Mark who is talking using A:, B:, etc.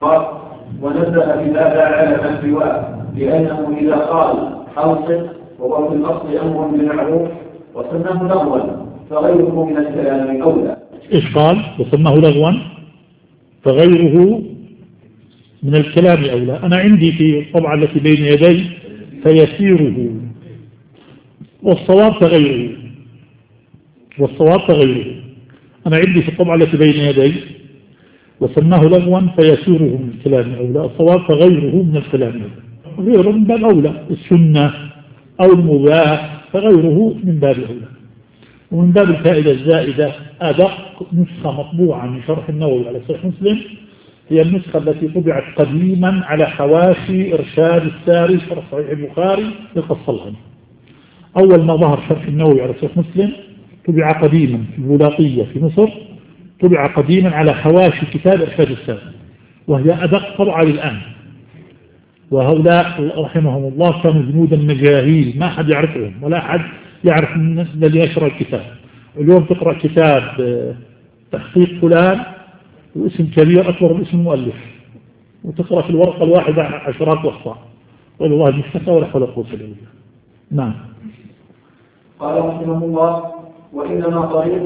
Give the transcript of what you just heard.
A: ونزل في هذا على من سواه، لأنه إذا قال أوصف وهو في الأصل أمر بالمعروف وسماه لغوا فغيره من الكلام أولى.
B: إيش قال؟ وسماه لغوا فغيره من الكلام أولى. أنا عندي في الطبعة التي بين يدي فيسيره، والصواب فغيره، والصواب فغيره. أنا عندي في الطبعة التي بين يدي وسماه لغوا فيسيره من الكلام أولى، الصواب فغيره من الكلام أولى. غيره من باب أولى، السنة أو المباح فغيره من باب أولى. ومن باب الفائدة الزائدة، أدق نسخة مطبوعة من شرح النووي على صحيح مسلم هي النسخة التي طبعت قديما على حواشي إرشاد الساري شرح صحيح البخاري للقصلاني. أول ما ظهر شرح النووي على صحيح مسلم طبع قديما في البولاقية في مصر، طبع قديما على حواشي كتاب إرشاد الساري، وهي أدق طبعة للآن. وهؤلاء رحمهم الله كانوا جنودا مجاهيل ما حد يعرفهم ولا حد يعرف من الذي يشرح الكتاب. اليوم تقرأ كتاب تحقيق فلان واسم كبير أكبر من اسم المؤلف، وتقرأ في الورقة الواحدة عشرات وأخطاء، والله المستقى ولا حول ولا قوة إلا بالله. نعم.
A: قال رحمه الله: وإنما طريق